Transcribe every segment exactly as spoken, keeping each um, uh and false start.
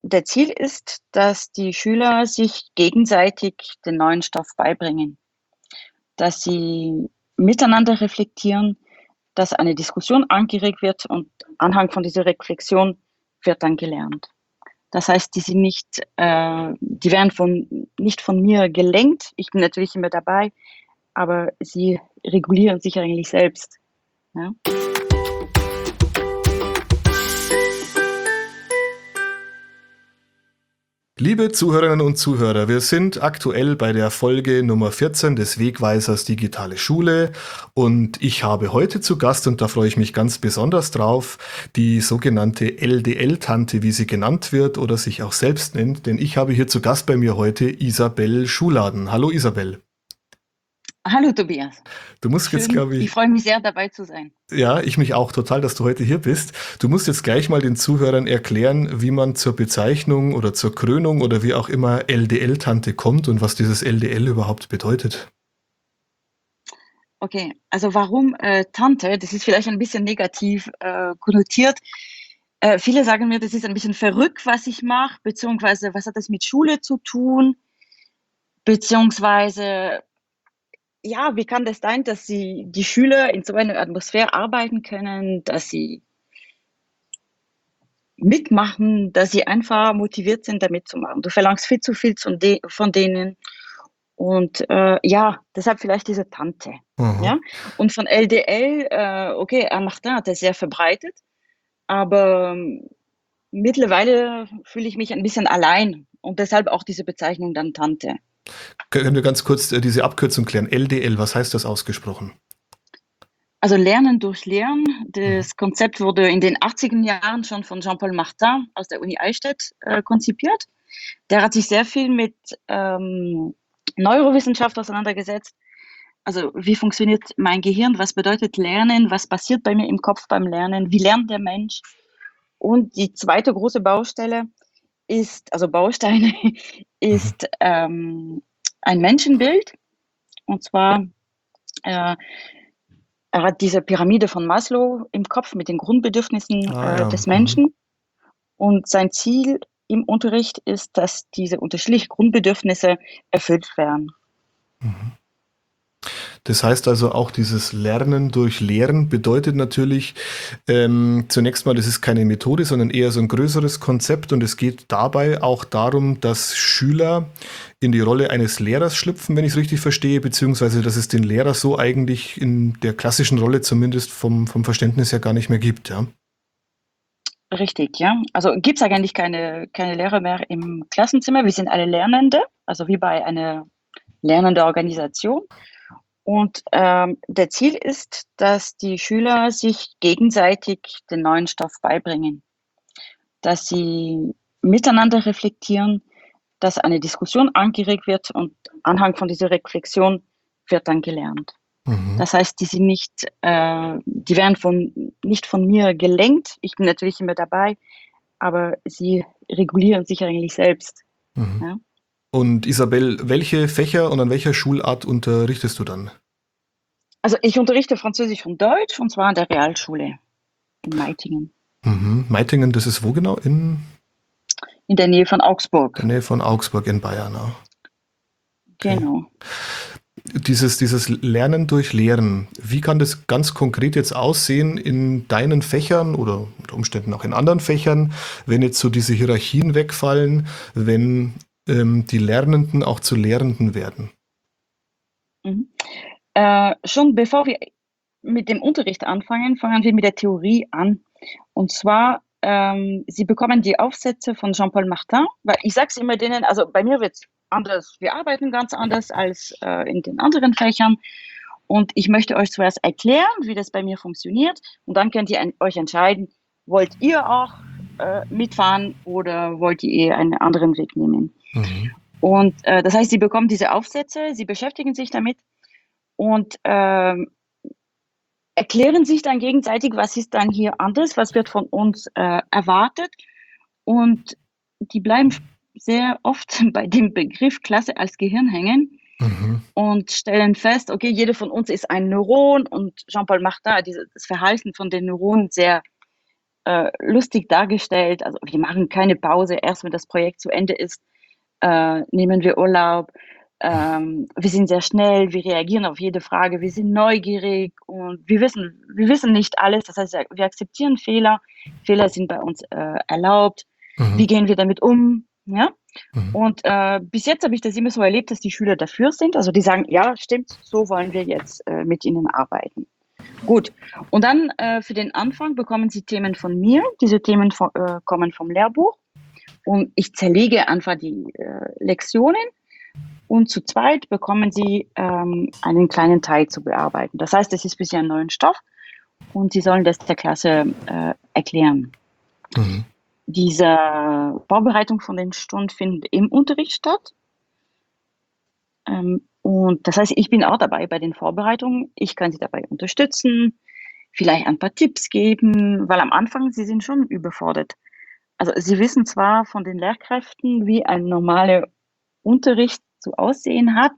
der Ziel ist, dass die Schüler sich gegenseitig den neuen Stoff beibringen, dass sie miteinander reflektieren, dass eine Diskussion angeregt wird und anhand von dieser Reflexion wird dann gelernt. Das heißt, die sind nicht, äh, die werden von, nicht von mir gelenkt. Ich bin natürlich immer dabei, aber sie regulieren sich eigentlich selbst. Ja? Liebe Zuhörerinnen und Zuhörer, wir sind aktuell bei der Folge Nummer vierzehn des Wegweisers Digitale Schule und ich habe heute zu Gast, und da freue ich mich ganz besonders drauf, die sogenannte L D L-Tante, wie sie genannt wird oder sich auch selbst nennt, denn ich habe hier zu Gast bei mir heute Isabel Schuladen. Hallo Isabel. Hallo Tobias. Du musst jetzt, Schön. glaube Ich ich, freue mich sehr, dabei zu sein. ja, ich mich auch total, dass du heute hier bist. Du musst jetzt gleich mal den Zuhörern erklären, wie man zur Bezeichnung oder zur Krönung oder wie auch immer L D L-Tante kommt und was dieses L D L überhaupt bedeutet. Okay, also warum äh, Tante? Das ist vielleicht ein bisschen negativ äh, konnotiert. Äh, viele sagen mir, das ist ein bisschen verrückt, was ich mache, beziehungsweise was hat das mit Schule zu tun, beziehungsweise ja, wie kann das sein, dass sie die Schüler in so einer Atmosphäre arbeiten können, dass sie mitmachen, dass sie einfach motiviert sind, da mitzumachen. Du verlangst viel zu viel von, de von denen. Und äh, ja, deshalb vielleicht diese Tante. Aha. Ja? Und von L D L, äh, okay, Herr Martin hat das sehr verbreitet, aber ähm, mittlerweile fühle ich mich ein bisschen allein und deshalb auch diese Bezeichnung dann Tante. Können wir ganz kurz äh, diese Abkürzung klären? L D L, was heißt das ausgesprochen? Also Lernen durch Lehren, Mhm. das Konzept wurde in den achtziger Jahren schon von Jean-Paul Martin aus der Uni Eichstätt äh, konzipiert. Der hat sich sehr viel mit ähm, Neurowissenschaft auseinandergesetzt. Also wie funktioniert mein Gehirn? Was bedeutet Lernen? Was passiert bei mir im Kopf beim Lernen? Wie lernt der Mensch? Und die zweite große Baustelle ist, also Bausteine, Mhm. ist ähm, ein Menschenbild. Und zwar, äh, er hat diese Pyramide von Maslow im Kopf mit den Grundbedürfnissen Ah äh, ja. des Mhm. Menschen. Und sein Ziel im Unterricht ist, dass diese unterschiedlichen Grundbedürfnisse erfüllt werden. Mhm. Das heißt also auch dieses Lernen durch Lehren bedeutet natürlich ähm, zunächst mal, das ist keine Methode, sondern eher so ein größeres Konzept und es geht dabei auch darum, dass Schüler in die Rolle eines Lehrers schlüpfen, wenn ich es richtig verstehe, beziehungsweise dass es den Lehrer so eigentlich in der klassischen Rolle zumindest vom, vom Verständnis her gar nicht mehr gibt, ja. Richtig, ja. Also gibt es eigentlich keine, keine Lehrer mehr im Klassenzimmer. Wir sind alle Lernende, also wie bei einer lernenden Organisation. Und ähm, der Ziel ist, dass die Schüler sich gegenseitig den neuen Stoff beibringen, dass sie miteinander reflektieren, dass eine Diskussion angeregt wird und anhand von dieser Reflexion wird dann gelernt. Mhm. Das heißt, die sind nicht, äh, die werden von, nicht von mir gelenkt. Ich bin natürlich immer dabei, aber sie regulieren sich eigentlich selbst. Mhm. Ja? Und Isabel, welche Fächer und an welcher Schulart unterrichtest du dann? Also ich unterrichte Französisch und Deutsch und zwar an der Realschule in Meitingen, Mhm. Meitingen, das ist wo genau? In in der Nähe von der Augsburg. Nähe von Augsburg in Bayern. Ah, okay. Genau. Dieses, dieses Lernen durch Lehren, wie kann das ganz konkret jetzt aussehen in deinen Fächern oder unter Umständen auch in anderen Fächern, wenn jetzt so diese Hierarchien wegfallen, wenn ähm, die Lernenden auch zu Lehrenden werden? Mhm. Äh, schon bevor wir mit dem Unterricht anfangen, fangen wir mit der Theorie an. Und zwar, ähm, sie bekommen die Aufsätze von Jean-Paul Martin, weil ich sage es immer denen, also bei mir wird es anders, wir arbeiten ganz anders als äh, in den anderen Fächern. Und ich möchte euch zuerst erklären, wie das bei mir funktioniert. Und dann könnt ihr ein, euch entscheiden, wollt ihr auch äh, mitfahren oder wollt ihr eher einen anderen Weg nehmen. Mhm. Und äh, das heißt, sie bekommen diese Aufsätze, sie beschäftigen sich damit und ähm, erklären sich dann gegenseitig, was ist dann hier anders, was wird von uns äh, erwartet. Und die bleiben sehr oft bei dem Begriff Klasse als Gehirn hängen Mhm. und stellen fest, okay, jeder von uns ist ein Neuron und Jean-Paul Martin hat dieses, das Verhalten von den Neuronen sehr äh, lustig dargestellt. Also wir machen keine Pause, erst wenn das Projekt zu Ende ist, äh, nehmen wir Urlaub. Ähm, wir sind sehr schnell, wir reagieren auf jede Frage, wir sind neugierig und wir wissen, wir wissen nicht alles. Das heißt, wir akzeptieren Fehler. Fehler sind bei uns äh, erlaubt. Wie Mhm. gehen wir damit um? Ja? Mhm. Und äh, bis jetzt habe ich das immer so erlebt, dass die Schüler dafür sind. Also die sagen, ja, stimmt, so wollen wir jetzt äh, mit ihnen arbeiten. Gut. Und dann äh, für den Anfang bekommen sie Themen von mir. Diese Themen von, äh, kommen vom Lehrbuch. Und ich zerlege einfach die äh, Lektionen. Und zu zweit bekommen sie ähm, einen kleinen Teil zu bearbeiten. Das heißt, es ist ein bisschen neuen Stoff und sie sollen das der Klasse äh, erklären. Mhm. Diese Vorbereitung von den Stunden findet im Unterricht statt. Ähm, und das heißt, ich bin auch dabei bei den Vorbereitungen. Ich kann sie dabei unterstützen, vielleicht ein paar Tipps geben, weil am Anfang sie sind schon überfordert. Also sie wissen zwar von den Lehrkräften, wie ein normaler Unterricht zu aussehen hat,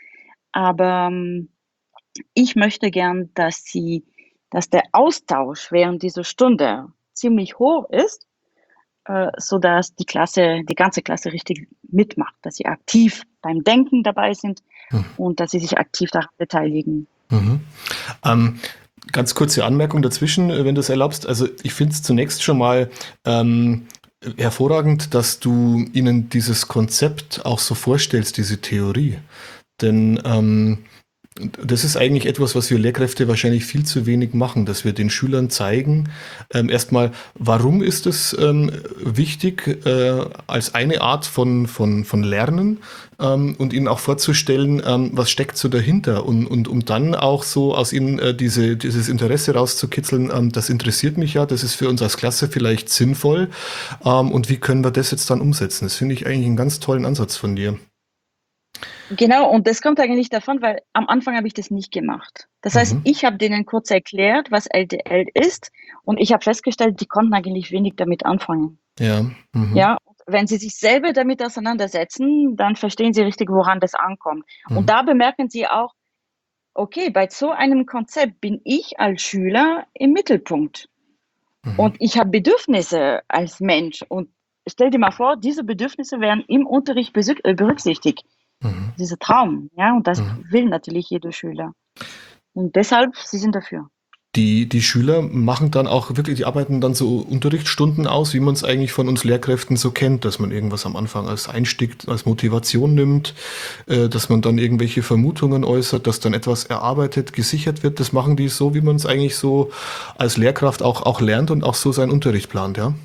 aber ähm, ich möchte gern, dass sie, dass der Austausch während dieser Stunde ziemlich hoch ist, äh, so dass die Klasse, die ganze Klasse richtig mitmacht, dass sie aktiv beim Denken dabei sind Mhm. und dass sie sich aktiv daran beteiligen. Mhm. Ähm, ganz kurze Anmerkung dazwischen, äh, wenn du es erlaubst. Also ich finde es zunächst schon mal ähm, hervorragend, dass du ihnen dieses Konzept auch so vorstellst, diese Theorie. Denn ähm, das ist eigentlich etwas, was wir Lehrkräfte wahrscheinlich viel zu wenig machen, dass wir den Schülern zeigen, ähm, erstmal, warum ist es ähm, wichtig äh, als eine Art von, von, von Lernen ähm, und ihnen auch vorzustellen, ähm, was steckt so dahinter und, und um dann auch so aus ihnen äh, diese, dieses Interesse rauszukitzeln, ähm, das interessiert mich ja, das ist für uns als Klasse vielleicht sinnvoll ähm, und wie können wir das jetzt dann umsetzen? Das finde ich eigentlich einen ganz tollen Ansatz von dir. Genau, und das kommt eigentlich davon, weil am Anfang habe ich das nicht gemacht. Das heißt, Mhm. ich habe denen kurz erklärt, was L D L ist, und ich habe festgestellt, die konnten eigentlich wenig damit anfangen. Ja. Mhm. Ja, und wenn sie sich selber damit auseinandersetzen, dann verstehen sie richtig, woran das ankommt. Und Mhm. da bemerken sie auch, okay, bei so einem Konzept bin ich als Schüler im Mittelpunkt Mhm. und ich habe Bedürfnisse als Mensch. Und stell dir mal vor, diese Bedürfnisse werden im Unterricht besü- äh, berücksichtigt. Mhm. Dieser Traum, ja, und das Mhm. will natürlich jeder Schüler. Und deshalb, sie sind dafür. Die, die Schüler machen dann auch wirklich, die arbeiten dann so Unterrichtsstunden aus, wie man es eigentlich von uns Lehrkräften so kennt, dass man irgendwas am Anfang als Einstieg, als Motivation nimmt, äh, dass man dann irgendwelche Vermutungen äußert, dass dann etwas erarbeitet, gesichert wird. Das machen die so, wie man es eigentlich so als Lehrkraft auch, auch lernt und auch so seinen Unterricht plant, ja?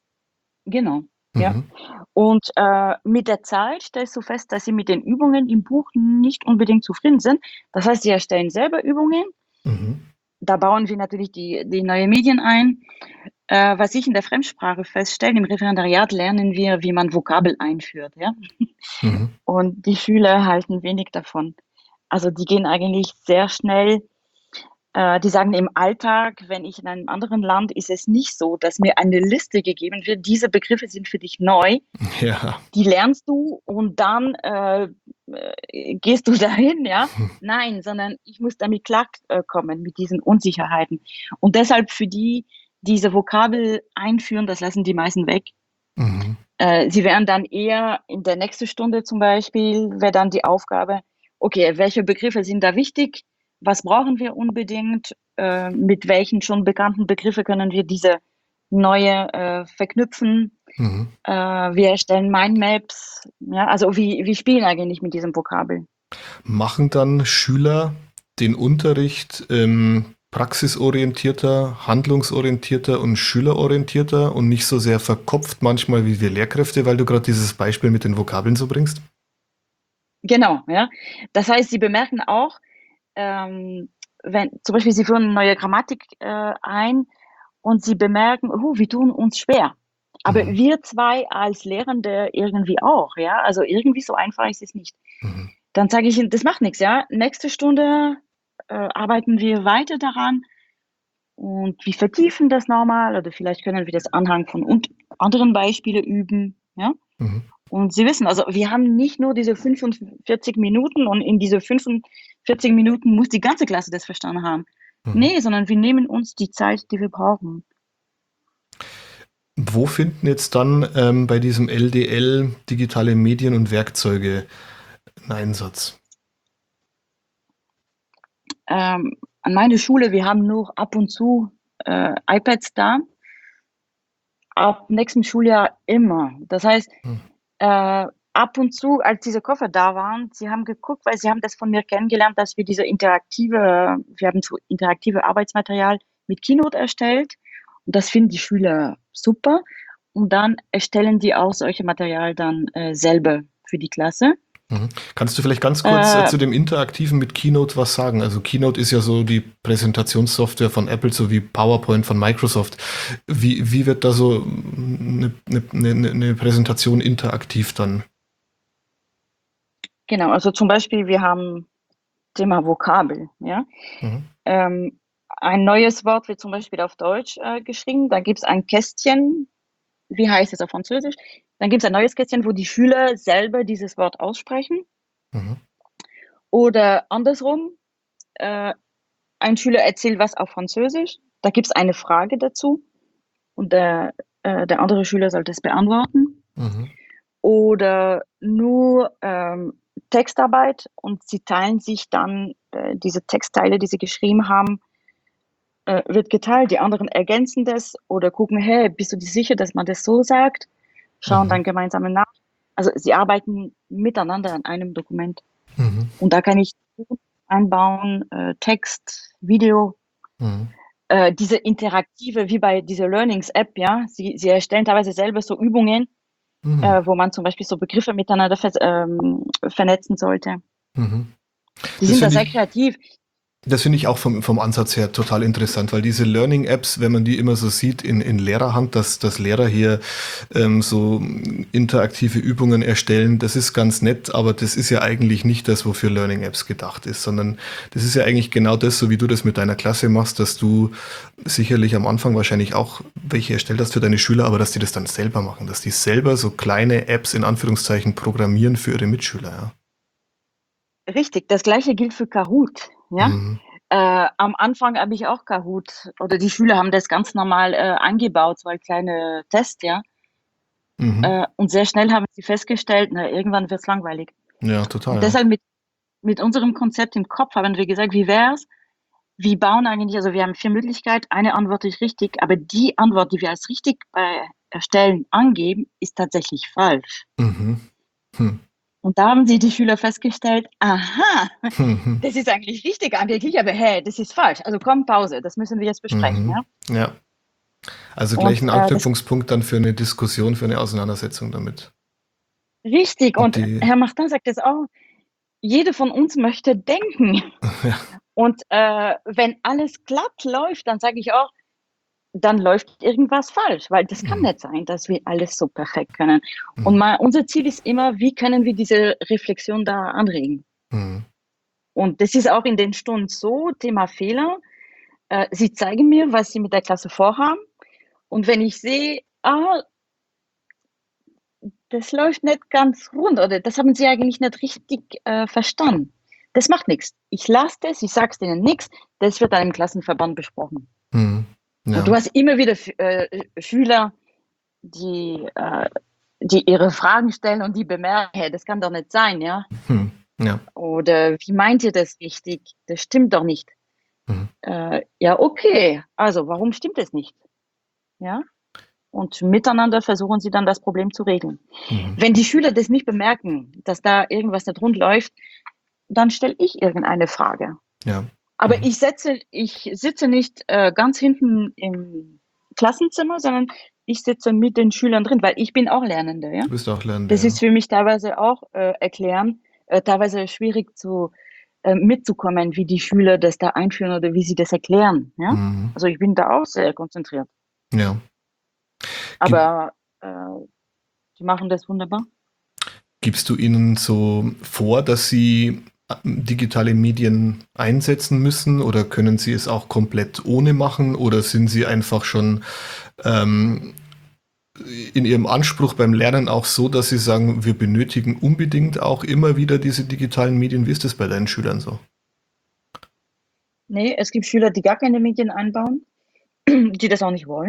Genau, ja. Mhm. Und äh, mit der Zeit stellst du fest, dass sie mit den Übungen im Buch nicht unbedingt zufrieden sind. Das heißt, sie erstellen selber Übungen. Mhm. Da bauen wir natürlich die, die neuen Medien ein. Äh, was ich in der Fremdsprache feststelle, im Referendariat lernen wir, wie man Vokabel einführt. Ja? Mhm. Und die Schüler halten wenig davon. Also die gehen eigentlich sehr schnell. Äh, die sagen, im Alltag, wenn ich in einem anderen Land, ist es nicht so, dass mir eine Liste gegeben wird. Diese Begriffe sind für dich neu. Ja. Die lernst du und dann äh, äh, gehst du dahin, ja? Nein, sondern ich muss damit klarkommen, mit diesen Unsicherheiten. Und deshalb für die, diese Vokabel einführen, das lassen die meisten weg. Mhm. Äh, sie werden dann eher in der nächsten Stunde zum Beispiel, wäre dann die Aufgabe, okay, welche Begriffe sind da wichtig? Was brauchen wir unbedingt? Äh, mit welchen schon bekannten Begriffe können wir diese neue äh, verknüpfen? Mhm. Äh, wir erstellen Mindmaps. Ja, also wir, wir spielen eigentlich mit diesem Vokabel. Machen dann Schüler den Unterricht ähm, praxisorientierter, handlungsorientierter und schülerorientierter und nicht so sehr verkopft manchmal wie wir Lehrkräfte, weil du gerade dieses Beispiel mit den Vokabeln so bringst? Genau, ja. Das heißt, sie bemerken auch, ähm, wenn zum Beispiel sie führen eine neue Grammatik äh, ein und sie bemerken, oh, wir tun uns schwer. Aber Mhm. wir zwei als Lehrende irgendwie auch, ja. Also irgendwie so einfach ist es nicht. Mhm. Dann sage ich ihnen, das macht nichts, ja. Nächste Stunde äh, arbeiten wir weiter daran und wir vertiefen das nochmal oder vielleicht können wir das anhand von und anderen Beispielen üben, ja. Mhm. Und Sie wissen, also wir haben nicht nur diese fünfundvierzig Minuten und in diese fünfundvierzig Minuten muss die ganze Klasse das verstanden haben. Mhm. Nee, sondern wir nehmen uns die Zeit, die wir brauchen. Wo finden jetzt dann ähm, bei diesem L D L digitale Medien und Werkzeuge einen Einsatz? Ähm, an meiner Schule, wir haben nur ab und zu äh, iPads da. Ab nächstem Schuljahr immer. Das heißt, Hm. äh, ab und zu, als diese Koffer da waren, sie haben geguckt, weil sie haben das von mir kennengelernt, dass wir diese interaktive, wir haben so interaktive Arbeitsmaterial mit Keynote erstellt. Und das finden die Schüler super. Und dann erstellen die auch solche Material dann äh, selber für die Klasse. Mhm. Kannst du vielleicht ganz kurz äh, Äh, zu dem Interaktiven mit Keynote was sagen? Also Keynote ist ja so die Präsentationssoftware von Apple sowie PowerPoint von Microsoft. Wie, wie wird da so eine, eine, eine, eine Präsentation interaktiv dann? genau, also zum Beispiel, wir haben Thema Vokabel, ja. Mhm. Ähm, ein neues Wort wird zum Beispiel auf Deutsch äh, geschrieben. Da gibt es ein Kästchen, wie heißt es auf Französisch? Dann gibt es ein neues Kästchen, wo die Schüler selber dieses Wort aussprechen. Mhm. Oder andersrum, äh, ein Schüler erzählt was auf Französisch. Da gibt es eine Frage dazu und der, äh, der andere Schüler sollte es beantworten. Mhm. Oder nur ähm, Textarbeit und sie teilen sich dann äh, diese Textteile, die sie geschrieben haben, äh, wird geteilt. Die anderen ergänzen das oder gucken, hey, bist du dir sicher, dass man das so sagt? Schauen Mhm. dann gemeinsam nach. Also sie arbeiten miteinander an einem Dokument. Mhm. Und da kann ich einbauen, äh, Text, Video, Mhm. äh, diese interaktive, wie bei dieser Learnings-App, ja. Sie, sie erstellen teilweise selber so Übungen, Mhm. äh, wo man zum Beispiel so Begriffe miteinander ver ähm, vernetzen sollte. Mhm. Die Das sind da finde sehr ich, kreativ. Das finde ich auch vom, vom Ansatz her total interessant, weil diese Learning-Apps, wenn man die immer so sieht in, in Lehrerhand, dass, dass Lehrer hier ähm, so interaktive Übungen erstellen, das ist ganz nett, aber das ist ja eigentlich nicht das, wofür Learning-Apps gedacht ist, sondern das ist ja eigentlich genau das, so wie du das mit deiner Klasse machst, dass du sicherlich am Anfang wahrscheinlich auch welche erstellt hast für deine Schüler, aber dass die das dann selber machen, dass die selber so kleine Apps in Anführungszeichen programmieren für ihre Mitschüler, ja. Richtig, das gleiche gilt für Kahoot, ja. Mhm. Äh, am Anfang habe ich auch Kahoot oder die Schüler haben das ganz normal äh, eingebaut, so ein kleiner Test, ja. Mhm. Äh, und sehr schnell haben sie festgestellt, na, irgendwann wird es langweilig. Ja, total, Und ja. deshalb mit, mit unserem Konzept im Kopf haben wir gesagt, wie wär's? Wir bauen eigentlich, also wir haben vier Möglichkeiten, eine Antwort ist richtig, aber die Antwort, die wir als richtig bei Erstellen angeben, ist tatsächlich falsch. Mhm. Hm. Und da haben sie die Schüler festgestellt, aha, Mhm. das ist eigentlich richtig angeblich, aber hey, das ist falsch. Also komm, Pause, das müssen wir jetzt besprechen, Mhm. ja. Ja, also gleich Und ein äh, das Anknüpfungspunkt dann für eine Diskussion, für eine Auseinandersetzung damit. richtig. Und Und die, Herr Martin sagt es auch, jeder von uns möchte denken. ja, Und äh, wenn alles glatt läuft, dann sage ich auch, dann läuft irgendwas falsch, weil das kann mhm. nicht sein, dass wir alles so perfekt können. Und Mhm. mal, unser Ziel ist immer, wie können wir diese Reflexion da anregen? Mhm. Und das ist auch in den Stunden so, Thema Fehler. Äh, sie zeigen mir, was sie mit der Klasse vorhaben. Und wenn ich sehe, ah, das läuft nicht ganz rund oder das haben sie eigentlich nicht richtig äh, verstanden. Das macht nichts. Ich lasse das, ich sage es denen nichts, das wird dann im Klassenverband besprochen. Mhm. Und du Ja, hast immer wieder äh, Schüler, die, äh, die ihre Fragen stellen und die bemerken, hey, das kann doch nicht sein, ja? mhm. Ja, Oder wie meint ihr das richtig? Das stimmt doch nicht. mhm. Äh, ja, okay. Also, warum stimmt es nicht? Ja? Und miteinander versuchen sie dann das Problem zu regeln. Mhm. Wenn die Schüler das nicht bemerken, dass da irgendwas nicht rund läuft, dann stelle ich irgendeine Frage. Ja, Aber mhm. ich setze, ich sitze nicht äh, ganz hinten im Klassenzimmer, sondern ich sitze mit den Schülern drin, weil ich bin auch Lernende, ja. Du bist auch Lernende, Das ist ja. für mich teilweise auch äh, erklären, äh, teilweise schwierig zu äh, mitzukommen, wie die Schüler das da einführen oder wie sie das erklären, ja. Mhm. Also ich bin da auch sehr konzentriert. Ja. Gib, Aber äh, die machen das wunderbar. Gibst du ihnen so vor, dass sie äh, digitale Medien einsetzen müssen oder können sie es auch komplett ohne machen oder sind sie einfach schon ähm, in ihrem Anspruch beim Lernen auch so, dass sie sagen, wir benötigen unbedingt auch immer wieder diese digitalen Medien? Wie ist das bei deinen Schülern so? Nee, es gibt Schüler, die gar keine Medien einbauen, die das auch nicht wollen.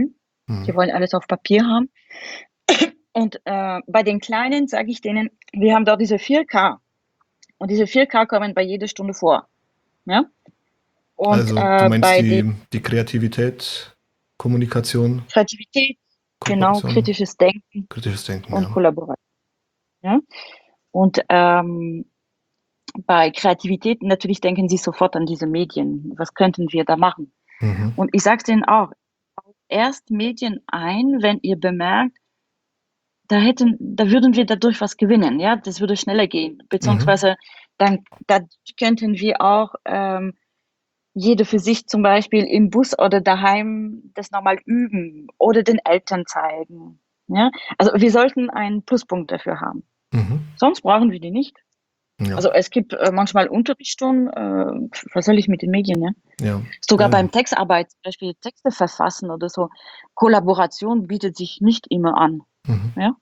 Die Mhm. wollen alles auf Papier haben. Und äh, bei den Kleinen sage ich denen, wir haben da diese vier K. Und diese vier K kommen bei jeder Stunde vor. Ja? Und Also du äh, meinst bei der die, die Kreativität, Kommunikation, Kreativität, genau, Kooperation, kritisches Denken kritisches Denken, und ja. Kollaboration. Ja? Und ähm, bei Kreativität natürlich denken sie sofort an diese Medien. Was könnten wir da machen? Mhm. Und ich sage denen auch, erst Medien ein, wenn ihr bemerkt, da hätten, da würden wir dadurch was gewinnen, ja, das würde schneller gehen, Mhm. beziehungsweise dann, da könnten wir auch ähm, jede für sich zum Beispiel im Bus oder daheim das nochmal üben oder den Eltern zeigen, ja, also wir sollten einen Pluspunkt dafür haben, Mhm. sonst brauchen wir die nicht. Ja, Also es gibt äh, manchmal Unterrichtsstunden, äh, was soll ich mit den Medien, ja? ja, Sogar ja, ja. beim Textarbeit, zum Beispiel Texte verfassen oder so, Kollaboration bietet sich nicht immer an, Mhm. ja.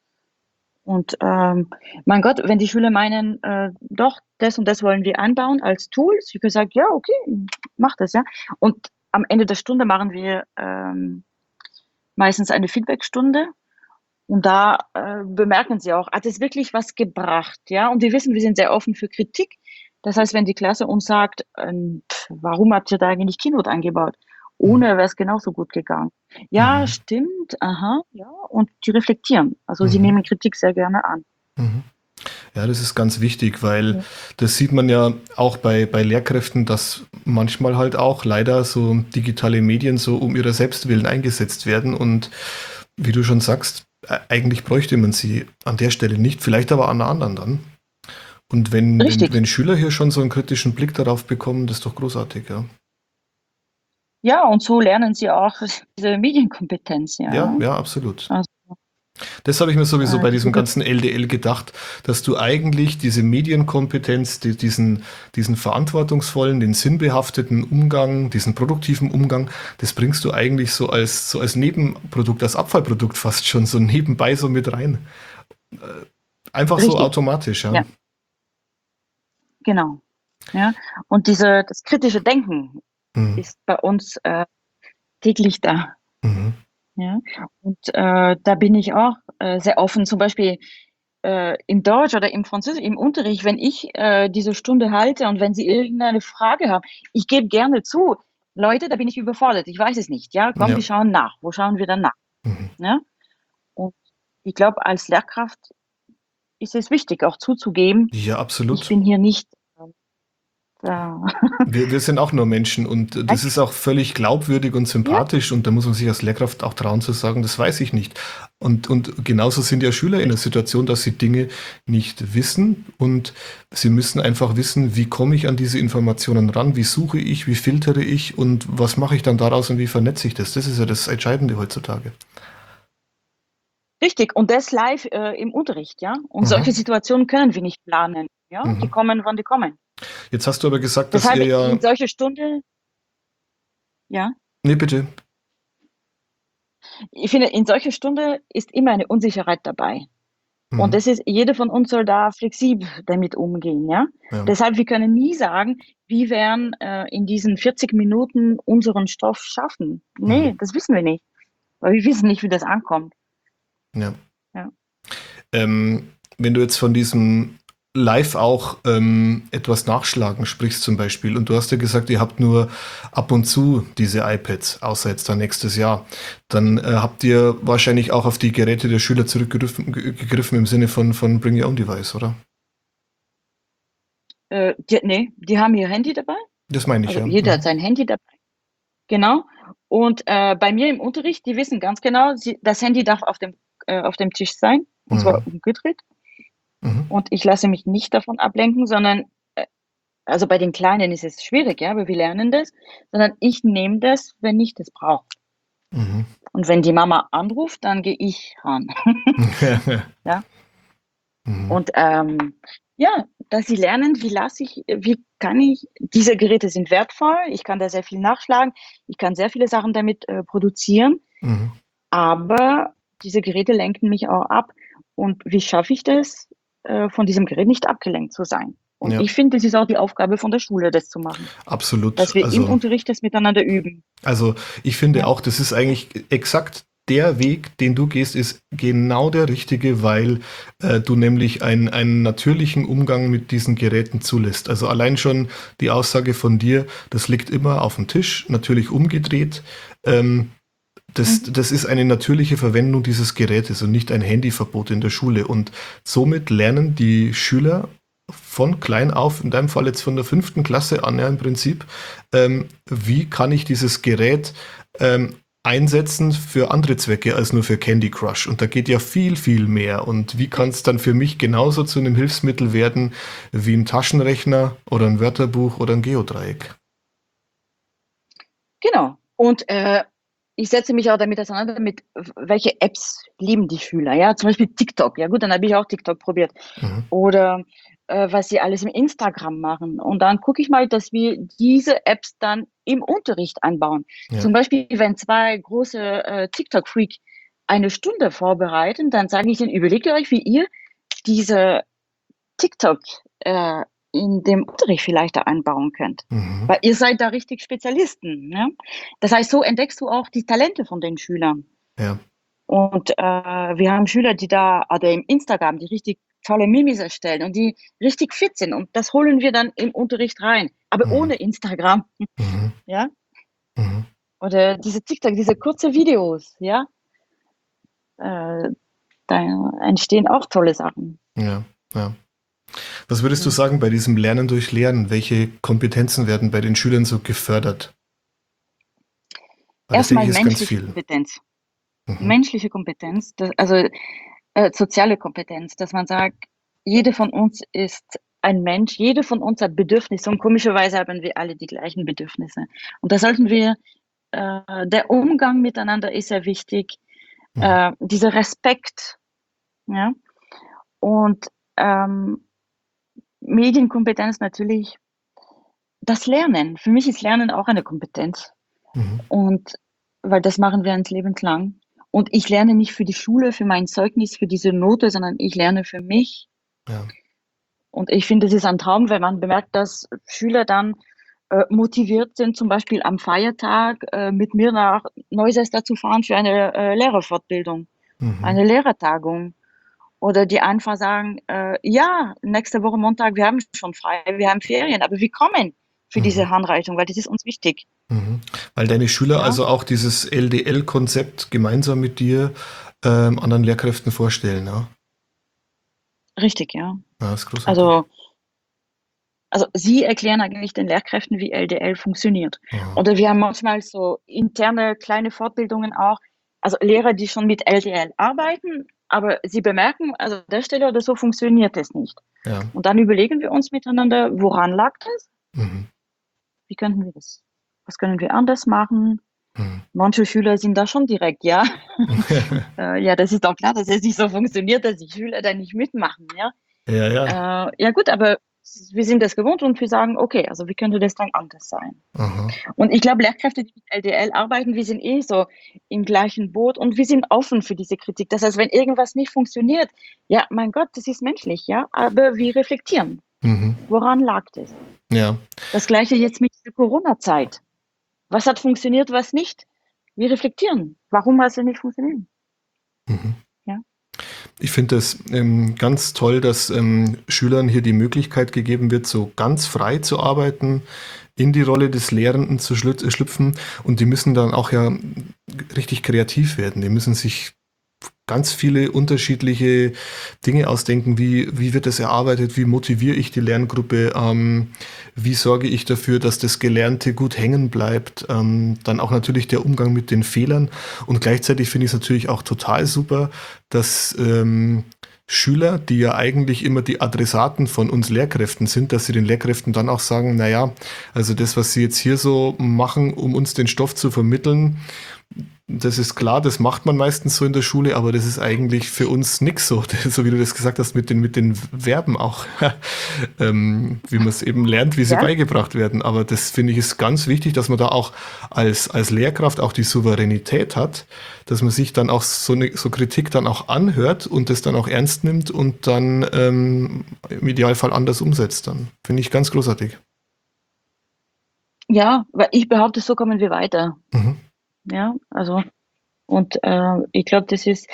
Und ähm, mein Gott, wenn die Schüler meinen, äh, doch, das und das wollen wir einbauen als Tool, ich gesagt, ja, okay, mach das, ja. Und am Ende der Stunde machen wir ähm, meistens eine Feedbackstunde und da äh, bemerken sie auch, hat es wirklich was gebracht, ja. Und wir wissen, wir sind sehr offen für Kritik. Das heißt, wenn die Klasse uns sagt, ähm, pf, warum habt ihr da eigentlich Keynote eingebaut? Mhm. Ohne wäre es genauso gut gegangen. Ja, Mhm. stimmt, aha, ja. Und die reflektieren. Also sie Mhm. nehmen Kritik sehr gerne an. Mhm. Ja, das ist ganz wichtig, weil Ja. das sieht man ja auch bei, bei Lehrkräften, dass manchmal halt auch leider so digitale Medien so um ihrer Selbstwillen eingesetzt werden. Und wie du schon sagst, e- eigentlich bräuchte man sie an der Stelle nicht, vielleicht aber an der anderen dann. Und wenn, wenn, Richtig. wenn Schüler hier schon so einen kritischen Blick darauf bekommen, das ist doch großartig, ja. Ja, und so lernen sie auch diese Medienkompetenz, Ja, ja. ja, absolut. Also, Das habe ich mir sowieso äh, bei diese diesem Ge ganzen L D L gedacht, dass du eigentlich diese Medienkompetenz, die, diesen, diesen verantwortungsvollen, den sinnbehafteten Umgang, diesen produktiven Umgang, das bringst du eigentlich so als, so als Nebenprodukt, als Abfallprodukt fast schon so nebenbei so mit rein. Einfach so richtig, automatisch, ja. ja, genau. Ja. Und diese, das kritische Denken Mhm. ist bei uns äh, täglich da. Mhm. Ja. Und äh, da bin ich auch äh, sehr offen. Zum Beispiel äh, im Deutsch oder im Französisch, im Unterricht, wenn ich äh, diese Stunde halte und wenn Sie irgendeine Frage haben, ich gebe gerne zu, Leute, da bin ich überfordert, ich weiß es nicht. Ja, komm, Ja. wir schauen nach. Wo schauen wir dann nach? Mhm. Ja? Und ich glaube, als Lehrkraft ist es wichtig, auch zuzugeben, Ja, ich absolut. bin hier nicht da. Wir, wir sind auch nur Menschen und das ist auch völlig glaubwürdig und Ja, sympathisch und da muss man sich als Lehrkraft auch trauen zu sagen, das weiß ich nicht. Und, und genauso sind ja Schüler in der richtig, Situation, dass sie Dinge nicht wissen und sie müssen einfach wissen, wie komme ich an diese Informationen ran, wie suche ich, wie filtere ich und was mache ich dann daraus und wie vernetze ich das. Das ist ja das Entscheidende heutzutage. richtig. Und das live äh, im Unterricht, ja. Und solche Mhm. Situationen können wir nicht planen. Ja, die Mhm. kommen, wann die kommen. Jetzt hast du aber gesagt, dass Deshalb ihr ja. in solche Stunde, ja, Nee, bitte. ich finde, in solcher Stunde ist immer eine Unsicherheit dabei. Und Mhm. das ist, jeder von uns soll da flexibel damit umgehen, ja. Ja. Deshalb, wir können nie sagen, wir werden äh, in diesen vierzig Minuten unseren Stoff schaffen. Mhm. Nee, das wissen wir nicht. Weil wir wissen nicht, wie das ankommt. Ja. Ja. Ähm, wenn du jetzt von diesem Live auch ähm, etwas nachschlagen sprichst zum Beispiel und du hast ja gesagt, ihr habt nur ab und zu diese iPads, außer jetzt dann nächstes Jahr, dann äh, habt ihr wahrscheinlich auch auf die Geräte der Schüler zurückgegriffen ge- gegriffen im Sinne von, von Bring Your Own Device, oder? Äh, die, nee, die haben ihr Handy dabei. Das meine ich, Also ja. jeder hat Mhm. sein Handy dabei. Genau. Und äh, bei mir im Unterricht, die wissen ganz genau, sie, das Handy darf auf dem, äh, auf dem Tisch sein, und zwar Mhm. umgedreht. Mhm. Und ich lasse mich nicht davon ablenken, sondern, äh, also bei den Kleinen ist es schwierig, ja, aber wir lernen das, sondern ich nehme das, wenn ich das brauche. Mhm. Und wenn die Mama anruft, dann gehe ich ran. Ja. Mhm. Und ähm, ja, dass sie lernen, wie lasse ich, wie kann ich, diese Geräte sind wertvoll, ich kann da sehr viel nachschlagen, ich kann sehr viele Sachen damit äh, produzieren, Mhm. aber diese Geräte lenken mich auch ab. Und wie schaffe ich das, äh, von diesem Gerät nicht abgelenkt zu sein? Und Ja, ich finde, das ist auch die Aufgabe von der Schule, das zu machen, absolut. dass wir im Also, Unterricht das miteinander üben. also ich finde Ja. auch, das ist eigentlich exakt der Weg, den du gehst, ist genau der richtige, weil äh, du nämlich einen, einen natürlichen Umgang mit diesen Geräten zulässt. Also allein schon die Aussage von dir, das liegt immer auf dem Tisch, natürlich umgedreht. Ähm, Das, Mhm. das ist eine natürliche Verwendung dieses Gerätes und nicht ein Handyverbot in der Schule. Und somit lernen die Schüler von klein auf, in deinem Fall jetzt von der fünften Klasse an, ja im Prinzip, ähm, wie kann ich dieses Gerät ähm, einsetzen für andere Zwecke als nur für Candy Crush. Und da geht ja viel, viel mehr. Und wie kann es dann für mich genauso zu einem Hilfsmittel werden wie ein Taschenrechner oder ein Wörterbuch oder ein Geodreieck? Genau. Und äh, ich setze mich auch damit auseinander, mit w- welche Apps lieben die Schüler. Ja, zum Beispiel TikTok. Ja gut, dann habe ich auch TikTok probiert. Mhm. Oder äh, was sie alles im Instagram machen. Und dann gucke ich mal, dass wir diese Apps dann im Unterricht einbauen. Ja. Zum Beispiel, wenn zwei große äh, TikTok-Freak eine Stunde vorbereiten, dann sage ich ihnen, überlegt ihr euch, wie ihr diese TikTok äh, in dem Unterricht vielleicht da einbauen könnt. Mhm. Weil ihr seid da richtig Spezialisten. Ne? Das heißt, so entdeckst du auch die Talente von den Schülern. Ja. Und äh, wir haben Schüler, die da, oder im Instagram, die richtig tolle Mimis erstellen und die richtig fit sind. Und das holen wir dann im Unterricht rein. Aber Mhm. ohne Instagram. Mhm. Ja? Mhm. Oder diese TikTok, diese kurze Videos, ja. Äh, da entstehen auch tolle Sachen. Ja. Ja. Was würdest du Ja. sagen bei diesem Lernen durch Lernen? Welche Kompetenzen werden bei den Schülern so gefördert? Weil das denke Erstmal ich ist ganz menschliche viel. Kompetenz. Mhm. Menschliche Kompetenz, das, also äh, soziale Kompetenz, dass man sagt, jede von uns ist ein Mensch, jede von uns hat Bedürfnisse und komischerweise haben wir alle die gleichen Bedürfnisse. Und da sollten wir, äh, der Umgang miteinander ist sehr wichtig, Mhm. äh, dieser Respekt, ja, und ähm, Medienkompetenz natürlich, das Lernen. Für mich ist Lernen auch eine Kompetenz. Mhm. Und weil das machen wir uns lebenslang. Und ich lerne nicht für die Schule, für mein Zeugnis, für diese Note, sondern ich lerne für mich. Ja. Und ich finde, es ist ein Traum, wenn man bemerkt, dass Schüler dann äh, motiviert sind, zum Beispiel am Feiertag äh, mit mir nach Neuseester zu fahren für eine äh, Lehrerfortbildung, Mhm. eine Lehrertagung. Oder die einfach sagen, äh, ja, nächste Woche Montag, wir haben schon frei, wir haben Ferien, aber wir kommen für Mhm. diese Handreichung, weil das ist uns wichtig. Mhm. Weil deine Schüler Ja, also auch dieses L D L-Konzept gemeinsam mit dir ähm, anderen Lehrkräften vorstellen, ja? richtig, ja. Ja, das ist großartig. Also Also Sie erklären eigentlich den Lehrkräften, wie L D L funktioniert. Aha. Oder wir haben manchmal so interne kleine Fortbildungen auch, also Lehrer, die schon mit L D L arbeiten, aber sie bemerken, also an der Stelle oder so funktioniert es nicht. Ja. Und dann überlegen wir uns miteinander, woran lag das? Mhm. Wie könnten wir das? Was können wir anders machen? Mhm. Manche Schüler sind da schon direkt, ja. äh, ja, das ist doch klar, dass es nicht so funktioniert, dass die Schüler da nicht mitmachen, ja. Ja, ja. Äh, ja gut, aber wir sind das gewohnt und wir sagen, okay, also wie könnte das dann anders sein? Aha. Und ich glaube, Lehrkräfte, die mit L D L arbeiten, wir sind eh so im gleichen Boot und wir sind offen für diese Kritik. Das heißt, wenn irgendwas nicht funktioniert, ja, mein Gott, das ist menschlich, ja, aber wir reflektieren. Mhm. Woran lag das? Ja. Das Gleiche jetzt mit der Corona-Zeit. Was hat funktioniert, was nicht? Wir reflektieren. Warum hat es nicht funktioniert? Mhm. Ja. Ich finde es ähm, ganz toll, dass ähm, Schülern hier die Möglichkeit gegeben wird, so ganz frei zu arbeiten, in die Rolle des Lehrenden zu schlü- schlüpfen. Und die müssen dann auch ja richtig kreativ werden. Die müssen sich ganz viele unterschiedliche Dinge ausdenken. Wie, wie wird das erarbeitet? Wie motiviere ich die Lerngruppe? Ähm, wie sorge ich dafür, dass das Gelernte gut hängen bleibt? Ähm, dann auch natürlich der Umgang mit den Fehlern. Und gleichzeitig finde ich es natürlich auch total super, dass ähm, Schüler, die ja eigentlich immer die Adressaten von uns Lehrkräften sind, dass sie den Lehrkräften dann auch sagen, naja, also das, was sie jetzt hier so machen, um uns den Stoff zu vermitteln, das ist klar, das macht man meistens so in der Schule, aber das ist eigentlich für uns nix so, so wie du das gesagt hast, mit den, mit den Verben auch, ähm, wie man es eben lernt, wie sie Ja, beigebracht werden. Aber das finde ich ist ganz wichtig, dass man da auch als, als Lehrkraft auch die Souveränität hat, dass man sich dann auch so eine so Kritik dann auch anhört und das dann auch ernst nimmt und dann ähm, im Idealfall anders umsetzt dann. Finde ich ganz großartig. ja, weil ich behaupte, so kommen wir weiter. Mhm. Ja, also, und äh, ich glaube, das ist,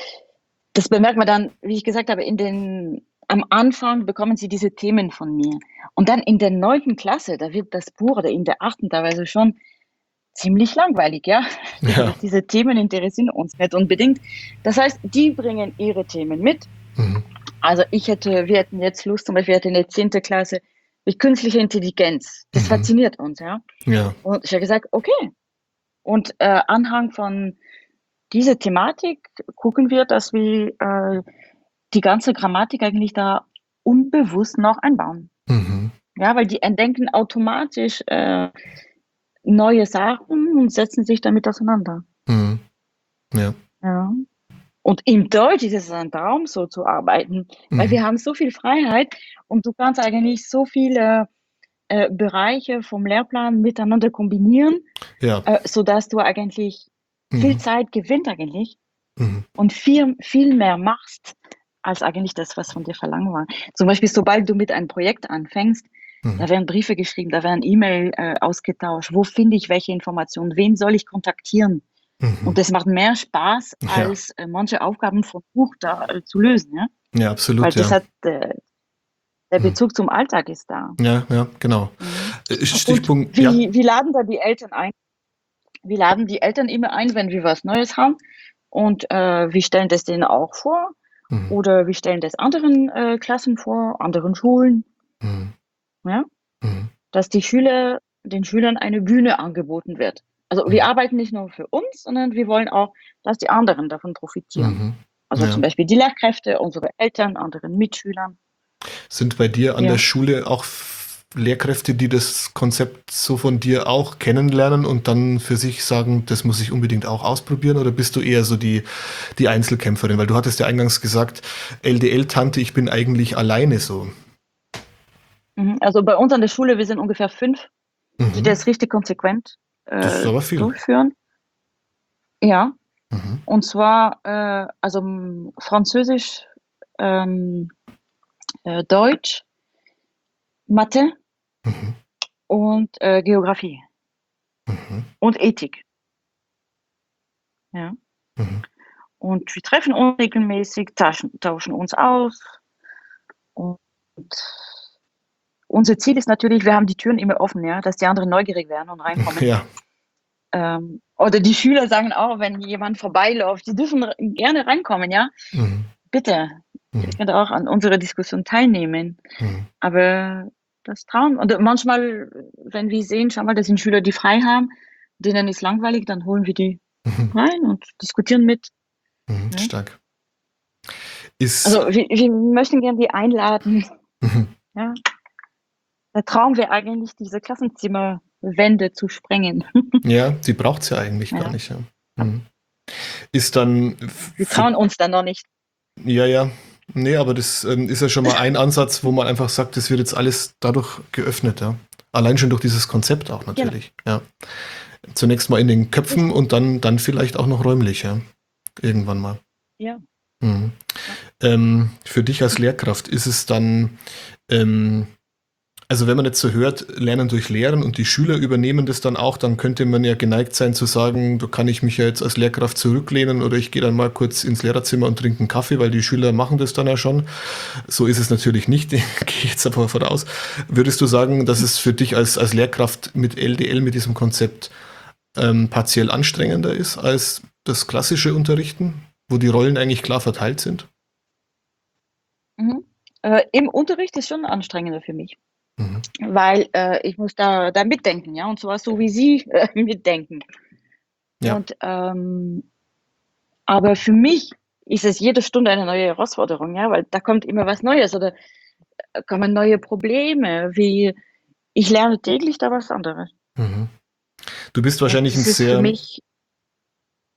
das bemerkt man dann, wie ich gesagt habe, in den, am Anfang bekommen sie diese Themen von mir. Und dann in der neunten Klasse, da wird das Buch, oder in der achten teilweise schon ziemlich langweilig, ja. Diese, Ja. diese Themen interessieren uns nicht unbedingt. Das heißt, die bringen ihre Themen mit. Mhm. Also ich hätte, wir hätten jetzt Lust, zum Beispiel, wir hatten in der zehnten Klasse mit künstlicher Intelligenz. Das Mhm. fasziniert uns, ja. Ja. Und ich habe gesagt, okay. Und äh, anhand von dieser Thematik gucken wir, dass wir äh, die ganze Grammatik eigentlich da unbewusst noch einbauen. Mhm. Ja, weil die entdecken automatisch äh, neue Sachen und setzen sich damit auseinander. Mhm. Ja. Ja. Und im Deutsch ist es ein Traum, so zu arbeiten, weil Mhm. wir haben so viel Freiheit und du kannst eigentlich so viele äh, Bereiche vom Lehrplan miteinander kombinieren, Ja. äh, sodass du eigentlich viel Mhm. Zeit gewinnt eigentlich Mhm. und viel, viel mehr machst, als eigentlich das, was von dir verlangt war. Zum Beispiel, sobald du mit einem Projekt anfängst, Mhm. da werden Briefe geschrieben, da werden E-Mail äh, ausgetauscht. Wo finde ich welche Informationen? Wen soll ich kontaktieren? Mhm. Und das macht mehr Spaß, Ja. als äh, manche Aufgaben vom Buch da äh, zu lösen, ja? Ja, Weil absolut, das ja. hat, äh, der Mhm. Bezug zum Alltag ist da. Ja, ja, genau. Mhm. Äh, Und Stichpunkt, ja. wie, wie laden da die Eltern ein? Wir laden die Eltern immer ein, wenn wir was Neues haben. Und äh, wir stellen das denen auch vor. Mhm. Oder wir stellen das anderen äh, Klassen vor, anderen Schulen, Mhm. ja? Mhm. Dass die Schüler, den Schülern eine Bühne angeboten wird. Also wir Mhm. arbeiten nicht nur für uns, sondern wir wollen auch, dass die anderen davon profitieren. Mhm. Also zum Ja. Beispiel die Lehrkräfte, unsere Eltern, anderen Mitschülern. Sind bei dir an der Ja. Schule auch F- Lehrkräfte, die das Konzept so von dir auch kennenlernen und dann für sich sagen, das muss ich unbedingt auch ausprobieren? Oder bist du eher so die, die Einzelkämpferin? Weil du hattest ja eingangs gesagt, L D L-Tante, ich bin eigentlich alleine so. Mhm. Also bei uns an der Schule, wir sind ungefähr fünf, die Mhm. das richtig konsequent Das ist äh, aber viel. durchführen. Ja, Mhm. und zwar äh, also m, Französisch, ähm, äh, Deutsch, Mathe Mhm. und äh, Geografie Mhm. und Ethik. Ja. Mhm. Und wir treffen uns regelmäßig, tauschen, tauschen uns aus. Und unser Ziel ist natürlich, wir haben die Türen immer offen, ja, dass die anderen neugierig werden und reinkommen. Ja. Ähm, oder die Schüler sagen auch, wenn jemand vorbeiläuft, die dürfen r- gerne reinkommen, ja. Mhm. Bitte, ihr Mhm. könnt auch an unserer Diskussion teilnehmen. Mhm. Aber das trauen. Und manchmal, wenn wir sehen, schau mal, das sind Schüler, die frei haben, denen ist langweilig, dann holen wir die Mhm. rein und diskutieren mit. Mhm. Ja. Stark. Ist, Also wir, wir möchten gerne die einladen. mhm. Ja. Der Traum wäre eigentlich, diese Klassenzimmerwände zu sprengen. Ja, die braucht's ja eigentlich gar Ja. nicht. Ja. Mhm. Ist dann f- Wir für, trauen uns dann noch nicht. ja, ja, nee, aber das ähm, ist ja schon mal ein Ansatz, wo man einfach sagt, das wird jetzt alles dadurch geöffnet, ja. Allein schon durch dieses Konzept auch Genau. natürlich, ja. Zunächst mal in den Köpfen Richtig. und dann, dann vielleicht auch noch räumlich, ja. Irgendwann mal. Ja. Mhm. Ja. Ähm, für dich als Lehrkraft ist es dann, ähm, also wenn man jetzt so hört, Lernen durch Lehren und die Schüler übernehmen das dann auch, dann könnte man ja geneigt sein zu sagen, da kann ich mich ja jetzt als Lehrkraft zurücklehnen oder ich gehe dann mal kurz ins Lehrerzimmer und trinke einen Kaffee, weil die Schüler machen das dann ja schon. So ist es natürlich nicht, gehe ich jetzt aber voraus. Würdest du sagen, dass es für dich als, als Lehrkraft mit L D L, mit diesem Konzept, ähm, partiell anstrengender ist als das klassische Unterrichten, wo die Rollen eigentlich klar verteilt sind? Mhm. Äh, im Unterricht ist schon anstrengender für mich, Mhm. weil äh, ich muss da, da mitdenken, ja, und zwar so wie Sie äh, mitdenken. Ja. Und ähm, aber für mich ist es jede Stunde eine neue Herausforderung, ja, weil da kommt immer was Neues oder äh, kommen neue Probleme, wie ich lerne täglich da was anderes. Mhm. Du bist Und wahrscheinlich ein das ist für sehr, mich,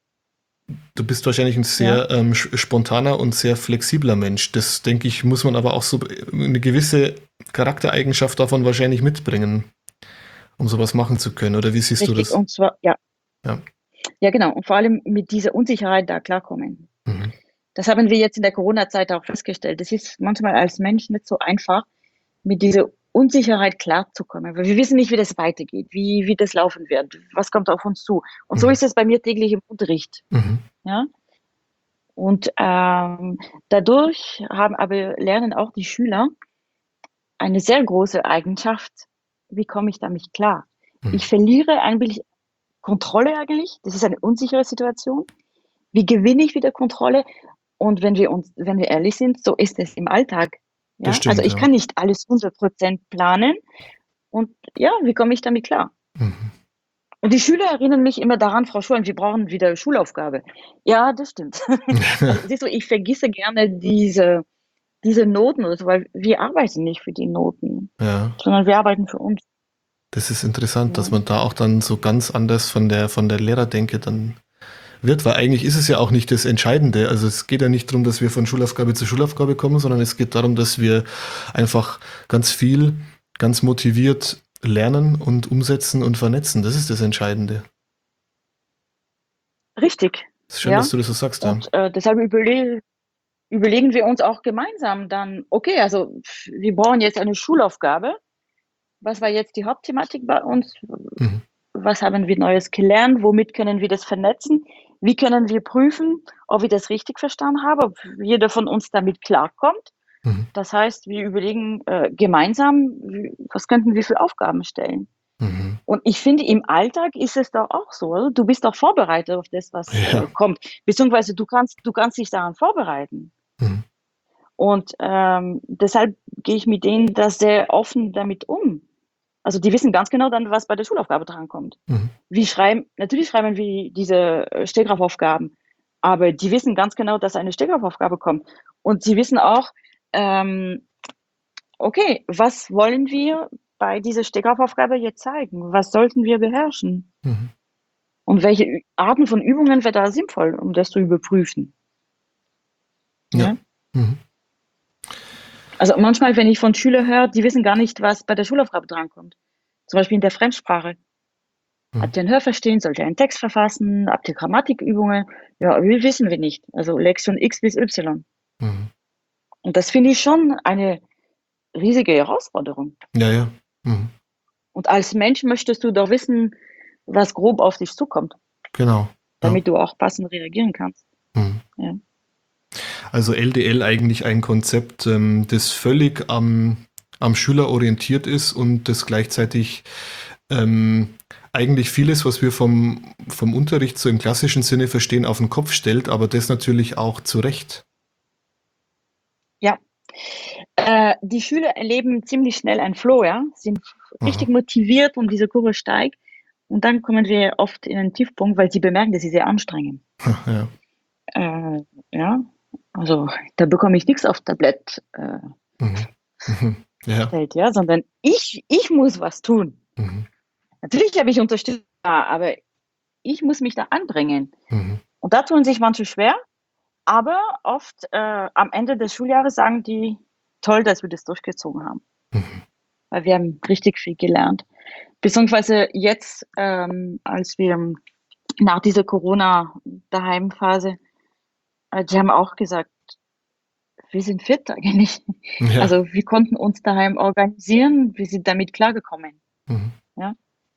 Du bist wahrscheinlich ein Ja, sehr ähm, spontaner und sehr flexibler Mensch. Das, denke ich, muss man aber auch so eine gewisse Charaktereigenschaft davon wahrscheinlich mitbringen, um sowas machen zu können. Oder wie siehst du richtig. das? Und zwar, ja, Ja. ja, genau. Und vor allem mit dieser Unsicherheit da klarkommen. Mhm. Das haben wir jetzt in der Corona-Zeit auch festgestellt. Es ist manchmal als Mensch nicht so einfach, mit dieser Unsicherheit klarzukommen, weil wir wissen nicht, wie das weitergeht, wie, wie das laufen wird, was kommt auf uns zu. Und so Mhm. ist es bei mir täglich im Unterricht. Mhm. Ja? Und ähm, dadurch haben aber lernen auch die Schüler eine sehr große Eigenschaft, wie komme ich damit klar? Mhm. Ich verliere eigentlich Kontrolle eigentlich, das ist eine unsichere Situation. Wie gewinne ich wieder Kontrolle? Und wenn wir uns, wenn wir ehrlich sind, so ist es im Alltag. Das Ja, also stimmt, ich ja. kann nicht alles hundert Prozent planen. Und ja, wie komme ich damit klar? Mhm. Und die Schüler erinnern mich immer daran, Frau Schulen, wir brauchen wieder Schulaufgabe. Ja, das stimmt. Also siehst du, ich vergesse gerne diese, diese Noten, oder so, weil wir arbeiten nicht für die Noten, Ja, sondern wir arbeiten für uns. das ist interessant, dass Ja. man da auch dann so ganz anders von der, von der Lehrerdenke dann wird, weil eigentlich ist es ja auch nicht das Entscheidende. Also es geht ja nicht darum, dass wir von Schulaufgabe zu Schulaufgabe kommen, sondern es geht darum, dass wir einfach ganz viel, ganz motiviert lernen und umsetzen und vernetzen. Das ist das Entscheidende. Richtig, Es ist schön, dass ja. du das so sagst, ja. Und äh, deshalb überle überlegen wir uns auch gemeinsam dann, okay, also wir brauchen jetzt eine Schulaufgabe. Was war jetzt die Hauptthematik bei uns? Mhm. Was haben wir Neues gelernt? Womit können wir das vernetzen? Wie können wir prüfen, ob wir das richtig verstanden haben, ob jeder von uns damit klarkommt? Mhm. Das heißt, wir überlegen äh, gemeinsam, wie, was könnten wir für Aufgaben stellen? Mhm. Und ich finde, im Alltag ist es doch auch so, oder? Du bist doch vorbereitet auf das, was äh, Ja. kommt. Beziehungsweise du kannst, du kannst dich daran vorbereiten. Mhm. Und ähm, deshalb gehe ich mit denen da sehr offen damit um. Also die wissen ganz genau dann, was bei der Schulaufgabe drankommt. Mhm. Wir schreiben, natürlich schreiben wir diese äh, Stegreifaufgaben, aber die wissen ganz genau, dass eine Stegreifaufgabe kommt. Und sie wissen auch, ähm, okay, was wollen wir bei dieser Stegreifaufgabe jetzt zeigen? Was sollten wir beherrschen? Mhm. Und welche Ü- Arten von Übungen wäre da sinnvoll, um das zu überprüfen? Ja. Ja? Mhm. Also manchmal, wenn ich von Schülern höre, die wissen gar nicht, was bei der Schulaufgabe drankommt. Zum Beispiel in der Fremdsprache. Mhm. Habt ihr ein Hörverstehen? Sollt ihr einen Text verfassen? Habt ihr Grammatikübungen? Ja, wir wissen wir nicht. Also Lektion X bis Y. Mhm. Und das finde ich schon eine riesige Herausforderung. Ja, ja. Mhm. Und als Mensch möchtest du doch wissen, was grob auf dich zukommt, Genau. Ja. damit du auch passend reagieren kannst. Mhm. Ja. Also L D L eigentlich ein Konzept, ähm, das völlig am, am Schüler orientiert ist und das gleichzeitig ähm, eigentlich vieles, was wir vom, vom Unterricht so im klassischen Sinne verstehen, auf den Kopf stellt, aber das natürlich auch zu Recht. Ja. Äh, die Schüler erleben ziemlich schnell ein Flow, ja, sind Aha. richtig motiviert, um diese Kurve steigt. Und dann kommen wir oft in einen Tiefpunkt, weil sie bemerken, dass sie sehr anstrengen. Ja. Äh, ja, also da bekomme ich nichts aufs Tablett äh, Mhm. Mhm. Ja. gestellt, ja, sondern ich, ich muss was tun. Mhm. Natürlich habe ich Unterstützung, aber ich muss mich da anbringen. Mhm. Und da tun sich manche schwer, aber oft äh, am Ende des Schuljahres sagen die, toll, dass wir das durchgezogen haben, Mhm. weil wir haben richtig viel gelernt. Beziehungsweise jetzt, ähm, als wir nach dieser Corona-Daheim-Phase, äh, die haben auch gesagt, wir sind fit eigentlich. Ja. Also wir konnten uns daheim organisieren, wir sind damit klargekommen. Mhm. Ja,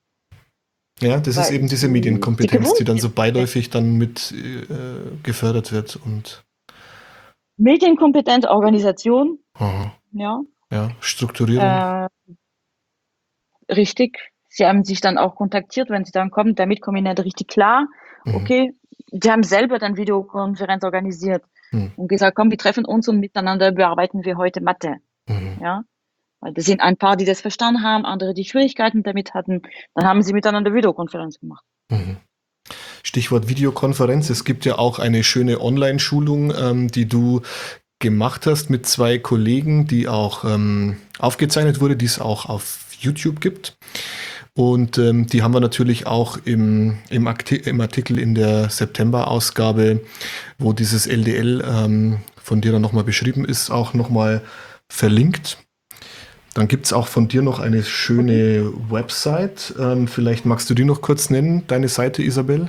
Ja, das ist weil eben diese sie, sie Medienkompetenz, die gewohnt dann so sind. beiläufig dann mit äh, gefördert wird und Medienkompetenz, Organisation, aha. ja, Ja, Strukturierung. äh, richtig. Sie haben sich dann auch kontaktiert, wenn sie dann kommen, damit komme ich nicht richtig klar. Mhm. Okay, die haben selber dann Videokonferenz organisiert Mhm. und gesagt, komm, wir treffen uns und miteinander bearbeiten wir heute Mathe. Mhm. Ja, weil das sind ein paar, die das verstanden haben, andere, die Schwierigkeiten damit hatten. Dann haben sie miteinander Videokonferenz gemacht. Mhm. Stichwort Videokonferenz. Es gibt ja auch eine schöne Online-Schulung, ähm, die du gemacht hast mit zwei Kollegen, die auch ähm, aufgezeichnet wurde, die es auch auf YouTube gibt. Und ähm, die haben wir natürlich auch im, im, Akti im Artikel in der September-Ausgabe, wo dieses L D L ähm, von dir dann nochmal beschrieben ist, auch nochmal verlinkt. Dann gibt es auch von dir noch eine schöne Website. Ähm, vielleicht magst du die noch kurz nennen, deine Seite, Isabel?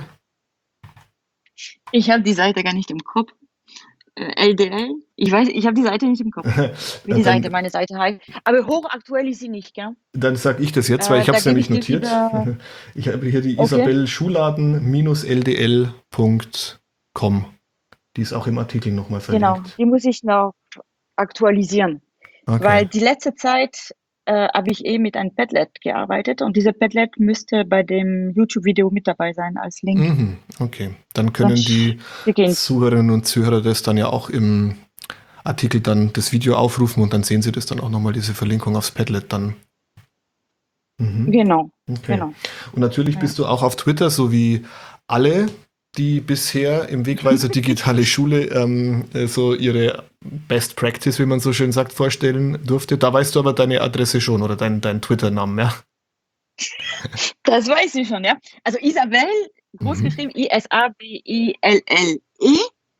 Ich habe die Seite gar nicht im Kopf. Äh, L D L? Ich weiß, ich habe die Seite nicht im Kopf, wie die Seite, dann, meine Seite heißt. Aber hochaktuell ist sie nicht, gell? dann sage ich das jetzt, weil Äh, ich habe da es gebe nämlich ich dir notiert. wieder. Ich habe hier die Okay, Isabel Schuladen L D L Punkt com. Die ist auch im Artikel nochmal genau. verlinkt. Die muss ich noch aktualisieren, Okay. weil die letzte Zeit äh, habe ich eh mit einem Padlet gearbeitet und dieser Padlet müsste bei dem YouTube-Video mit dabei sein als Link. Mhm, okay. Dann können Sonst die beginnt's. Zuhörerinnen und Zuhörer das dann ja auch im Artikel dann das Video aufrufen und dann sehen sie das dann auch nochmal, diese Verlinkung aufs Padlet dann. Mhm. Genau, Okay. genau. Und natürlich Ja. bist du auch auf Twitter, so wie alle, die bisher im Wegweiser Digitale Schule ähm, äh, so ihre Best Practice, wie man so schön sagt, vorstellen durfte. Da weißt du aber deine Adresse schon oder deinen dein Twitter-Namen, ja? Das weiß ich schon, ja. Also Isabel, groß Mhm. geschrieben, I S A B I L L E,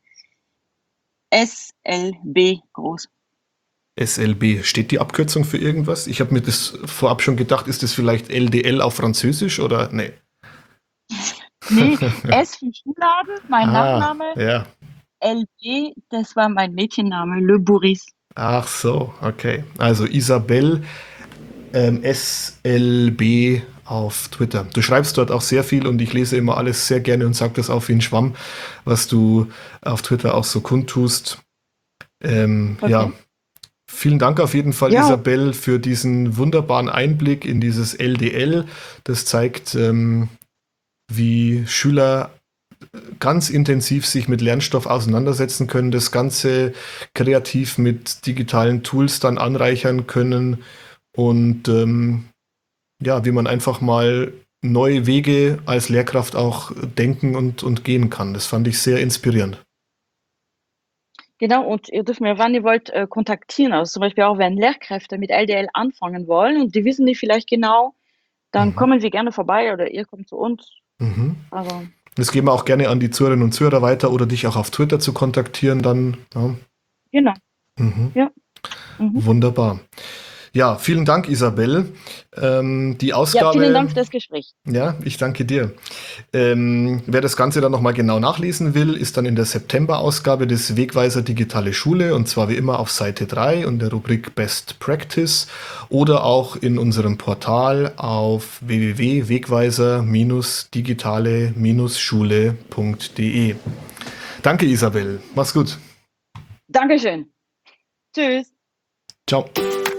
S L B groß. S L B, steht die Abkürzung für irgendwas? Ich habe mir das vorab schon gedacht, ist das vielleicht L D L auf Französisch oder? Nee. Nee, S für Schuhladen, mein Ah, Nachname, ja. L B, das war mein Mädchenname, Le Bourris. Ach so, okay. Also Isabel ähm, S L B auf Twitter. Du schreibst dort auch sehr viel und ich lese immer alles sehr gerne und sag das auch wie ein Schwamm, was du auf Twitter auch so kundtust. Ähm, ja, Okay. vielen Dank auf jeden Fall, Ja, Isabel, für diesen wunderbaren Einblick in dieses L D L. Das zeigt, ähm, wie Schüler ganz intensiv sich mit Lernstoff auseinandersetzen können, das Ganze kreativ mit digitalen Tools dann anreichern können und ähm, ja, wie man einfach mal neue Wege als Lehrkraft auch denken und, und gehen kann. Das fand ich sehr inspirierend. genau. Und ihr dürft mir, wann ihr wollt, äh, kontaktieren. Also zum Beispiel auch, wenn Lehrkräfte mit L D L anfangen wollen und die wissen nicht vielleicht genau, dann Mhm. kommen wir gerne vorbei oder ihr kommt zu uns. Mhm. Also, Das geben wir auch gerne an die Zuhörerinnen und Zuhörer weiter oder dich auch auf Twitter zu kontaktieren dann. Ja. genau. Mhm. Ja. Mhm. Wunderbar. Ja, vielen Dank, Isabel. Ähm, die Ja, vielen Ausgabe, Dank für das Gespräch. ja, ich danke dir. Ähm, wer das Ganze dann nochmal genau nachlesen will, ist dann in der September-Ausgabe des Wegweiser Digitale Schule und zwar wie immer auf Seite drei und der Rubrik Best Practice oder auch in unserem Portal auf w w w punkt wegweiser digitale schule punkt d e. Danke, Isabel. Mach's gut. Dankeschön. Tschüss. Ciao.